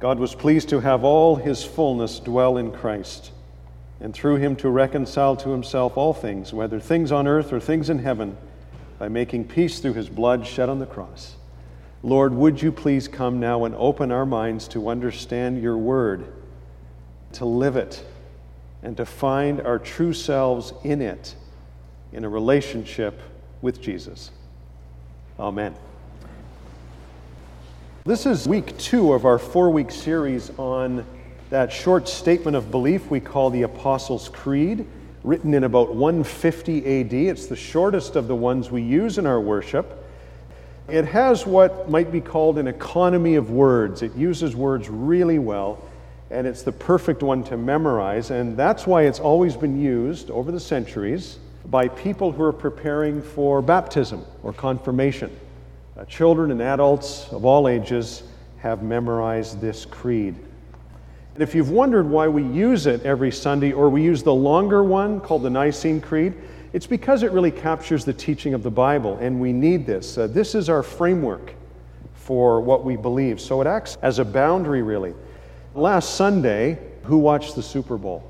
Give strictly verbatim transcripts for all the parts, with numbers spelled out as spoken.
God was pleased to have all his fullness dwell in Christ, and through him to reconcile to himself all things, whether things on earth or things in heaven, by making peace through his blood shed on the cross. Lord, would you please come now and open our minds to understand your word, to live it, and to find our true selves in it, in a relationship with Jesus. Amen. This is week two of our four-week series on that short statement of belief we call the Apostles' Creed, written in about one fifty A D. It's the shortest of the ones we use in our worship. It has what might be called an economy of words. It uses words really well, and it's the perfect one to memorize, and that's why it's always been used over the centuries by people who are preparing for baptism or confirmation. Uh, children and adults of all ages have memorized this creed. And if you've wondered why we use it every Sunday, or we use the longer one called the Nicene Creed, it's because it really captures the teaching of the Bible, and we need this. Uh, this is our framework for what we believe, so it acts as a boundary, really. Last Sunday, who watched the Super Bowl?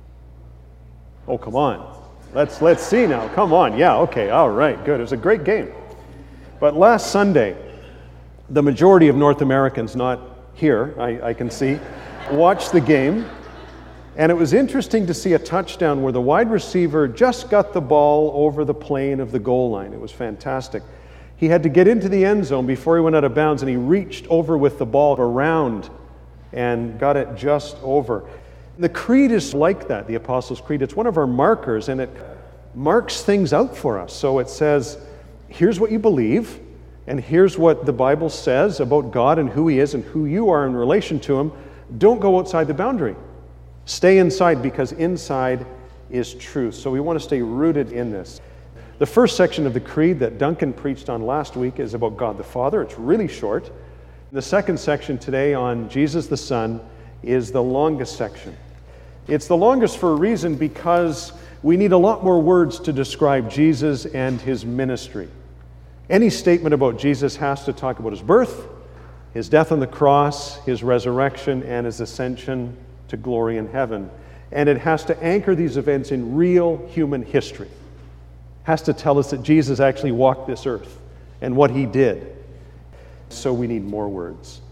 Oh, come on. Let's, let's see now. Come on. Yeah, okay, all right, good. It was a great game. But last Sunday, the majority of North Americans, not here, I, I can see, watched the game. And it was interesting to see a touchdown where the wide receiver just got the ball over the plane of the goal line. It was fantastic. He had to get into the end zone before he went out of bounds, and he reached over with the ball around and got it just over. The creed is like that, the Apostles' Creed. It's one of our markers, and it marks things out for us. So it says, here's what you believe, and here's what the Bible says about God and who he is and who you are in relation to him. Don't go outside the boundary. Stay inside, because inside is truth. So we want to stay rooted in this. The first section of the creed that Duncan preached on last week is about God the Father. It's really short. The second section today on Jesus the Son is the longest section. It's the longest for a reason, because we need a lot more words to describe Jesus and his ministry. Any statement about Jesus has to talk about his birth, his death on the cross, his resurrection, and his ascension to glory in heaven. And it has to anchor these events in real human history. It has to tell us that Jesus actually walked this earth and what he did. So we need more words.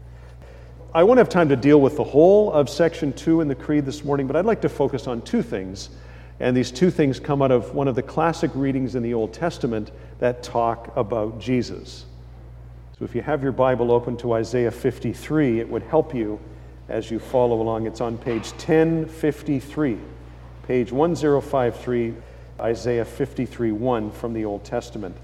I won't have time to deal with the whole of section two in the creed this morning, but I'd like to focus on two things. And these two things come out of one of the classic readings in the Old Testament that talk about Jesus. So if you have your Bible open to Isaiah fifty-three, it would help you as you follow along. It's on page ten fifty-three, page ten fifty-three, Isaiah fifty-three one from the Old Testament.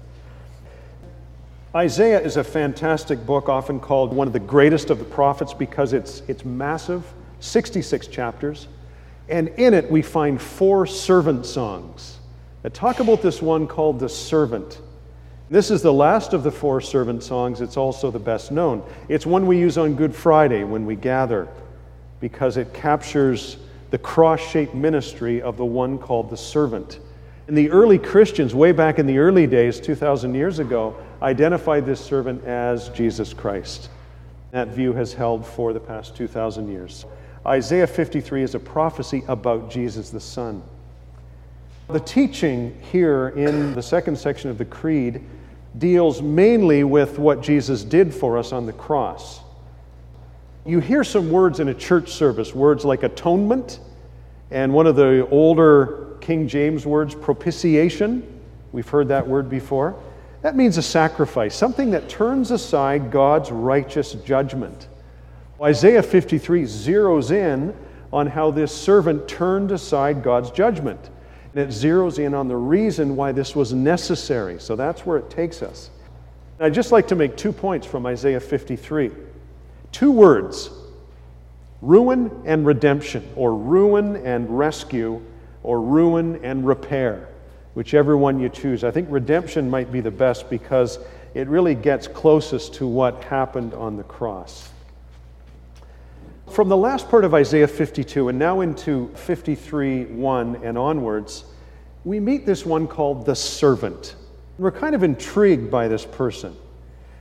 Isaiah is a fantastic book, often called one of the greatest of the prophets, because it's, it's massive, sixty-six chapters. And in it, we find four servant songs that talk about this one called the servant. This is the last of the four servant songs. It's also the best known. It's one we use on Good Friday when we gather, because it captures the cross-shaped ministry of the one called the servant. And the early Christians, way back in the early days, two thousand years ago, identified this servant as Jesus Christ. That view has held for the past two thousand years. Isaiah fifty-three is a prophecy about Jesus the Son. The teaching here in the second section of the Creed deals mainly with what Jesus did for us on the cross. You hear some words in a church service, words like atonement, and one of the older King James words, propitiation. We've heard that word before. That means a sacrifice, something that turns aside God's righteous judgment. Isaiah fifty-three zeroes in on how this servant turned aside God's judgment. And it zeroes in on the reason why this was necessary. So that's where it takes us. And I'd just like to make two points from Isaiah fifty-three. Two words, ruin and redemption, or ruin and rescue, or ruin and repair, whichever one you choose. I think redemption might be the best, because it really gets closest to what happened on the cross. From the last part of Isaiah fifty-two and now into fifty-three one and onwards, we meet this one called the servant. We're kind of intrigued by this person.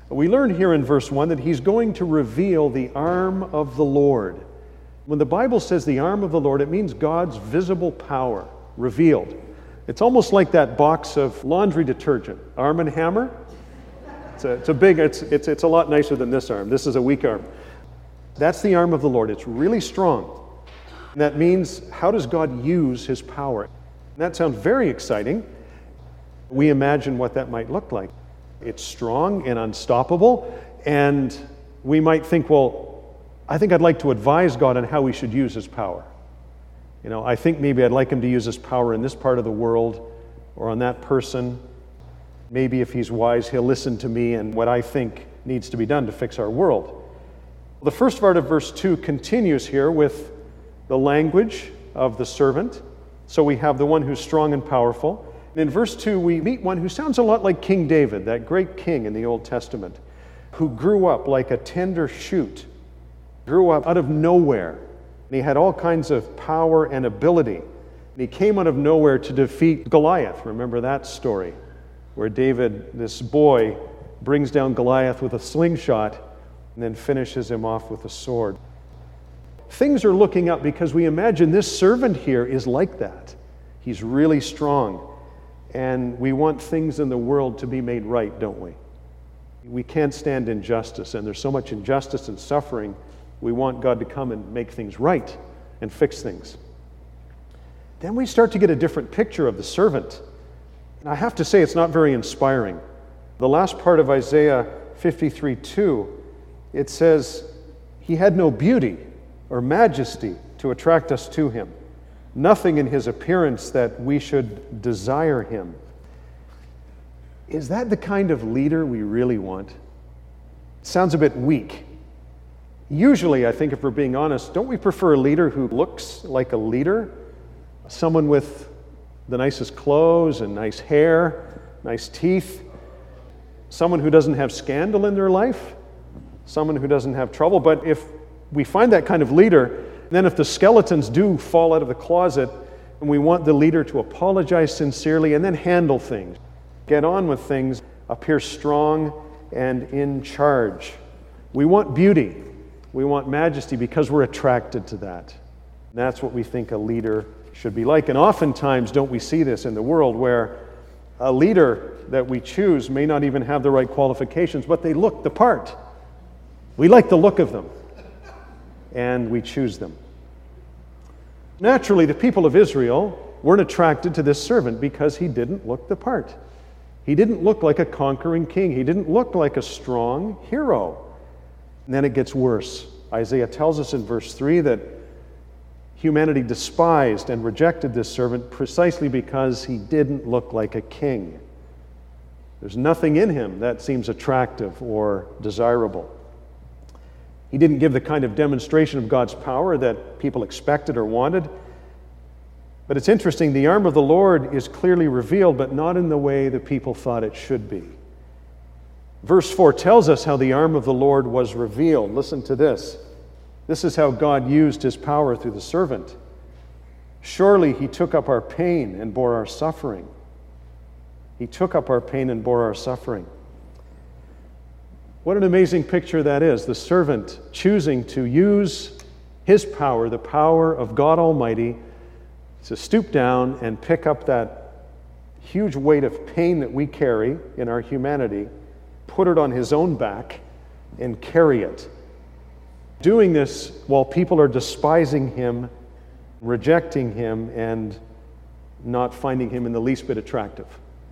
We learn here in verse one that he's going to reveal the arm of the Lord. When the Bible says the arm of the Lord, it means God's visible power revealed. It's almost like that box of laundry detergent, Arm and Hammer. It's a, it's a big, it's, it's, it's a lot nicer than this arm. This is a weak arm. That's the arm of the Lord. It's really strong. And that means, how does God use his power? And that sounds very exciting. We imagine what that might look like. It's strong and unstoppable, and we might think, well, I think I'd like to advise God on how he should use his power. You know, I think maybe I'd like him to use his power in this part of the world or on that person. Maybe if he's wise, he'll listen to me and what I think needs to be done to fix our world. The first part of verse two continues here with the language of the servant. So we have the one who's strong and powerful. And in verse two, we meet one who sounds a lot like King David, that great king in the Old Testament, who grew up like a tender shoot, grew up out of nowhere. And he had all kinds of power and ability. And he came out of nowhere to defeat Goliath. Remember that story, where David, this boy, brings down Goliath with a slingshot and then finishes him off with a sword. Things are looking up because we imagine this servant here is like that. He's really strong. And we want things in the world to be made right, don't we? We can't stand injustice, and there's so much injustice and suffering. We want God to come and make things right and fix things. Then we start to get a different picture of the servant. And I have to say, it's not very inspiring. The last part of Isaiah fifty-three two, it says, he had no beauty or majesty to attract us to him. Nothing in his appearance that we should desire him. Is that the kind of leader we really want? It sounds a bit weak. Usually, I think if we're being honest, don't we prefer a leader who looks like a leader? Someone with the nicest clothes and nice hair, nice teeth. Someone who doesn't have scandal in their life. Someone who doesn't have trouble. But if we find that kind of leader, then if the skeletons do fall out of the closet, and we want the leader to apologize sincerely and then handle things, get on with things, appear strong and in charge. We want beauty. We want majesty because we're attracted to that. That's what we think a leader should be like. And oftentimes, don't we see this in the world where a leader that we choose may not even have the right qualifications, but they look the part. We like the look of them, and we choose them. Naturally, the people of Israel weren't attracted to this servant because he didn't look the part. He didn't look like a conquering king. He didn't look like a strong hero. And then it gets worse. Isaiah tells us in verse three that humanity despised and rejected this servant precisely because he didn't look like a king. There's nothing in him that seems attractive or desirable. He didn't give the kind of demonstration of God's power that people expected or wanted. But it's interesting, the arm of the Lord is clearly revealed, but not in the way the people thought it should be. Verse four tells us how the arm of the Lord was revealed. Listen to this. This is how God used his power through the servant. Surely he took up our pain and bore our suffering. He took up our pain and bore our suffering. What an amazing picture that is. The servant choosing to use his power, the power of God Almighty, to stoop down and pick up that huge weight of pain that we carry in our humanity, put it on his own back, and carry it. Doing this while people are despising him, rejecting him, and not finding him in the least bit attractive.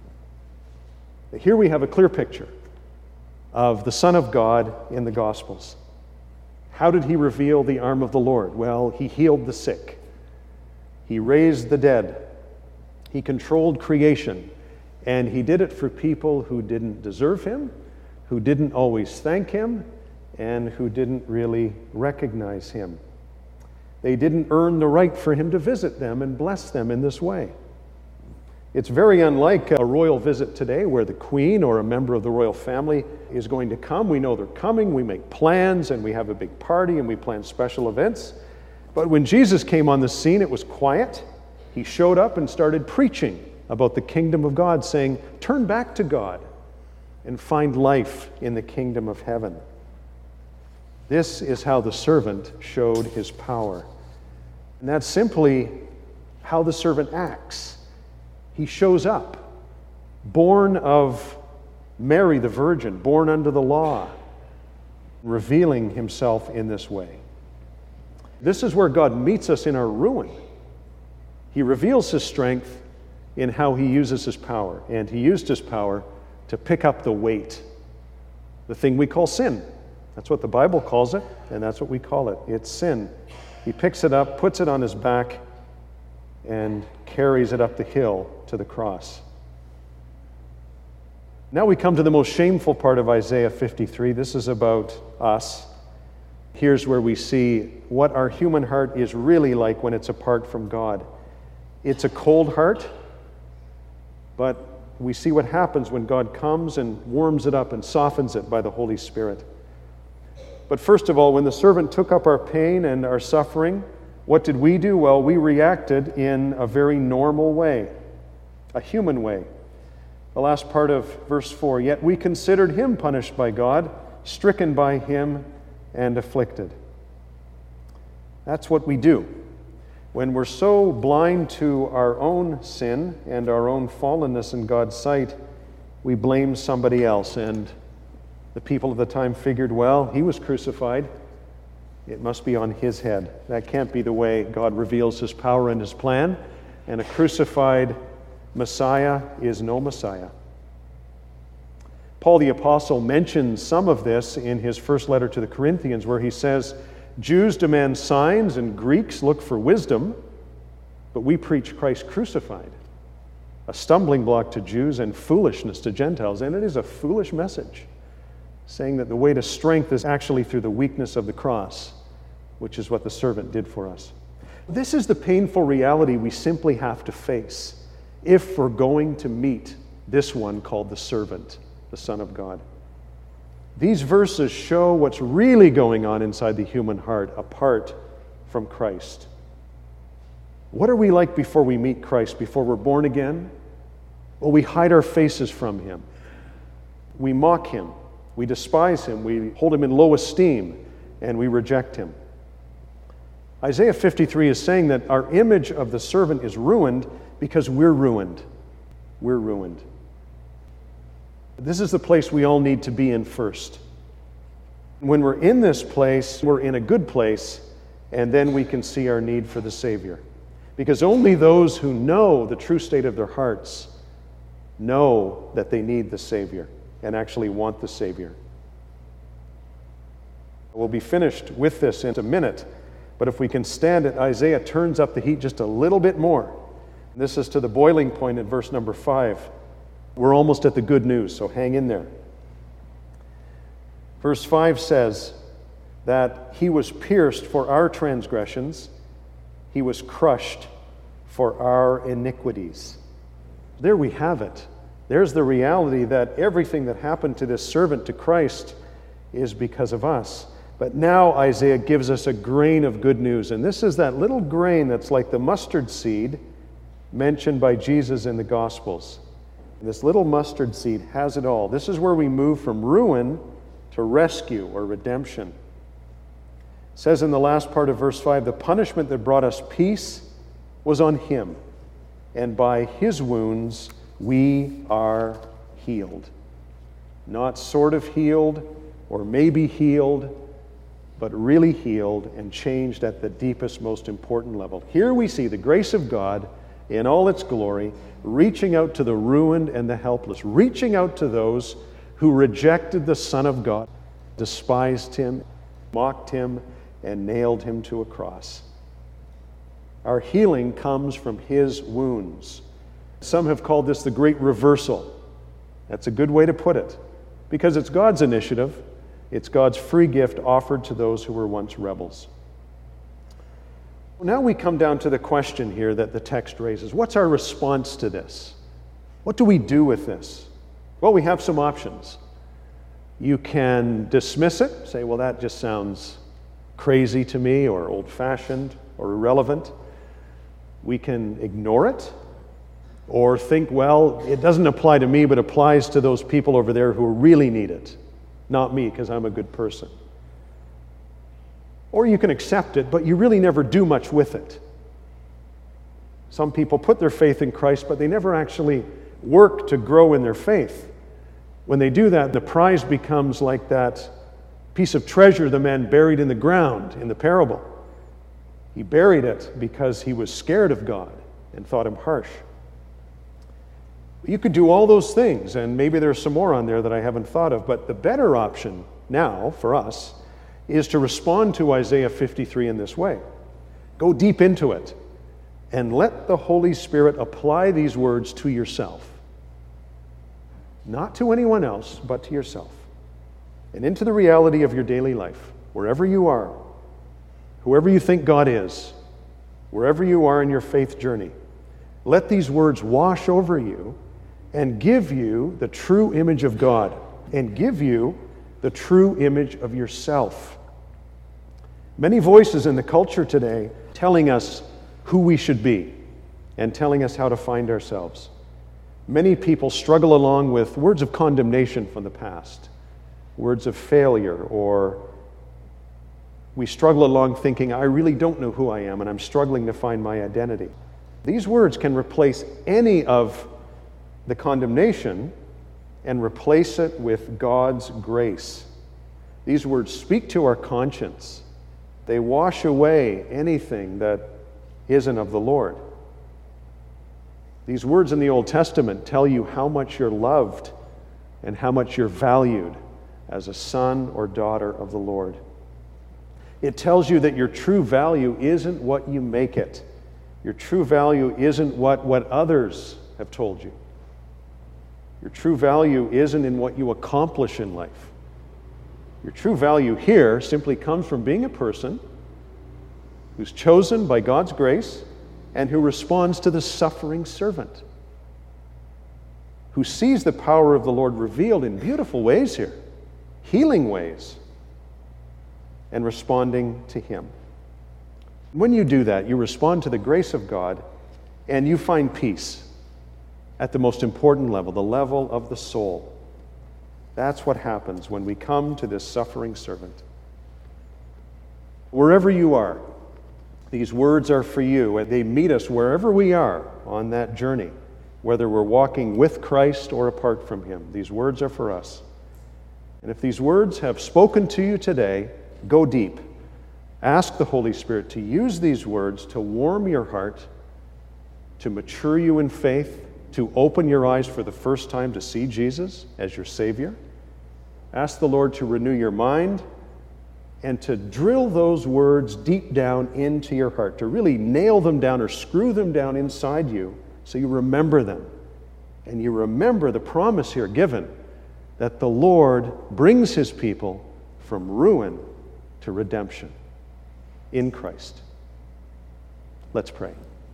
Here we have a clear picture of the Son of God in the Gospels. How did he reveal the arm of the Lord? Well, he healed the sick. He raised the dead. He controlled creation. And he did it for people who didn't deserve him, who didn't always thank him, and who didn't really recognize him. They didn't earn the right for him to visit them and bless them in this way. It's very unlike a royal visit today where the Queen or a member of the royal family is going to come. We know they're coming, we make plans, and we have a big party, and we plan special events. But when Jesus came on the scene, it was quiet. He showed up and started preaching about the kingdom of God, saying, turn back to God and find life in the kingdom of heaven. This is how the servant showed his power. And that's simply how the servant acts. He shows up, born of Mary the Virgin, born under the law, revealing himself in this way. This is where God meets us in our ruin. He reveals his strength in how he uses his power. And he used his power to pick up the weight, the thing we call sin. That's what the Bible calls it, and that's what we call it. It's sin. He picks it up, puts it on his back, and carries it up the hill to the cross. Now we come to the most shameful part of Isaiah fifty-three. This is about us. Here's where we see what our human heart is really like when it's apart from God. It's a cold heart, but we see what happens when God comes and warms it up and softens it by the Holy Spirit. But first of all, when the servant took up our pain and our suffering, what did we do? Well, we reacted in a very normal way, a human way. The last part of verse four, yet we considered him punished by God, stricken by him, and afflicted. That's what we do. When we're so blind to our own sin and our own fallenness in God's sight, we blame somebody else. And the people of the time figured, well, he was crucified. It must be on his head. That can't be the way God reveals his power and his plan. And a crucified Messiah is no Messiah. Paul the Apostle mentions some of this in his first letter to the Corinthians, where he says, Jews demand signs and Greeks look for wisdom, but we preach Christ crucified, a stumbling block to Jews and foolishness to Gentiles. And it is a foolish message, saying that the way to strength is actually through the weakness of the cross, which is what the servant did for us. This is the painful reality we simply have to face if we're going to meet this one called the servant, the Son of God. These verses show what's really going on inside the human heart apart from Christ. What are we like before we meet Christ, before we're born again? Well, we hide our faces from him. We mock him. We despise him. We hold him in low esteem, and we reject him. Isaiah fifty-three is saying that our image of the servant is ruined because we're ruined. We're ruined. This is the place we all need to be in first. When we're in this place, we're in a good place, and then we can see our need for the Savior. Because only those who know the true state of their hearts know that they need the Savior and actually want the Savior. We'll be finished with this in a minute, but if we can stand it, Isaiah turns up the heat just a little bit more. This is to the boiling point at verse number five. We're almost at the good news, so hang in there. Verse five says that he was pierced for our transgressions, he was crushed for our iniquities. There we have it. There's the reality that everything that happened to this servant to Christ is because of us. But now Isaiah gives us a grain of good news, and this is that little grain that's like the mustard seed mentioned by Jesus in the Gospels. This little mustard seed has it all. This is where we move from ruin to rescue or redemption. It says in the last part of verse five, the punishment that brought us peace was on him, and by his wounds we are healed. Not sort of healed or maybe healed, but really healed and changed at the deepest, most important level. Here we see the grace of God in all its glory, reaching out to the ruined and the helpless, reaching out to those who rejected the Son of God, despised him, mocked him, and nailed him to a cross. Our healing comes from his wounds. Some have called this the great reversal. That's a good way to put it, because it's God's initiative. It's God's free gift offered to those who were once rebels. Now we come down to the question here that the text raises. What's our response to this? What do we do with this? Well, we have some options. You can dismiss it, say, well, that just sounds crazy to me, or old-fashioned, or irrelevant. We can ignore it. Or think, well, it doesn't apply to me, but applies to those people over there who really need it, not me, because I'm a good person. Or you can accept it, but you really never do much with it. Some people put their faith in Christ, but they never actually work to grow in their faith. When they do that, the prize becomes like that piece of treasure the man buried in the ground in the parable. He buried it because he was scared of God and thought him harsh. You could do all those things, and maybe there's some more on there that I haven't thought of, but the better option now for us is to respond to Isaiah fifty-three in this way. Go deep into it and let the Holy Spirit apply these words to yourself. Not to anyone else, but to yourself. And into the reality of your daily life, wherever you are, whoever you think God is, wherever you are in your faith journey. Let these words wash over you and give you the true image of God and give you the true image of yourself. Many voices in the culture today telling us who we should be and telling us how to find ourselves. Many people struggle along with words of condemnation from the past, words of failure, or we struggle along thinking, I really don't know who I am and I'm struggling to find my identity. These words can replace any of the condemnation and replace it with God's grace. These words speak to our conscience. They wash away anything that isn't of the Lord. These words in the Old Testament tell you how much you're loved and how much you're valued as a son or daughter of the Lord. It tells you that your true value isn't what you make it. Your true value isn't what, what others have told you. Your true value isn't in what you accomplish in life. Your true value here simply comes from being a person who's chosen by God's grace and who responds to the suffering servant, who sees the power of the Lord revealed in beautiful ways here, healing ways, and responding to Him. When you do that, you respond to the grace of God and you find peace at the most important level, the level of the soul. That's what happens when we come to this suffering servant. Wherever you are, these words are for you, and they meet us wherever we are on that journey, whether we're walking with Christ or apart from Him. These words are for us. And if these words have spoken to you today, go deep. Ask the Holy Spirit to use these words to warm your heart, to mature you in faith, to open your eyes for the first time to see Jesus as your Savior. Ask the Lord to renew your mind and to drill those words deep down into your heart, to really nail them down or screw them down inside you so you remember them. And you remember the promise here given that the Lord brings His people from ruin to redemption in Christ. Let's pray.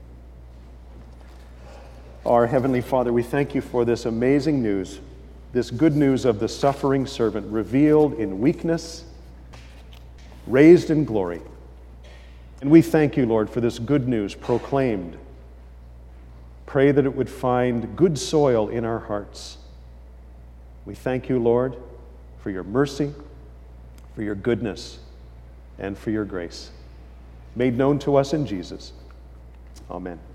Our Heavenly Father, we thank You for this amazing news, this good news of the suffering servant revealed in weakness, raised in glory. And we thank You, Lord, for this good news proclaimed. Pray that it would find good soil in our hearts. We thank You, Lord, for Your mercy, for Your goodness, and for Your grace, made known to us in Jesus. Amen.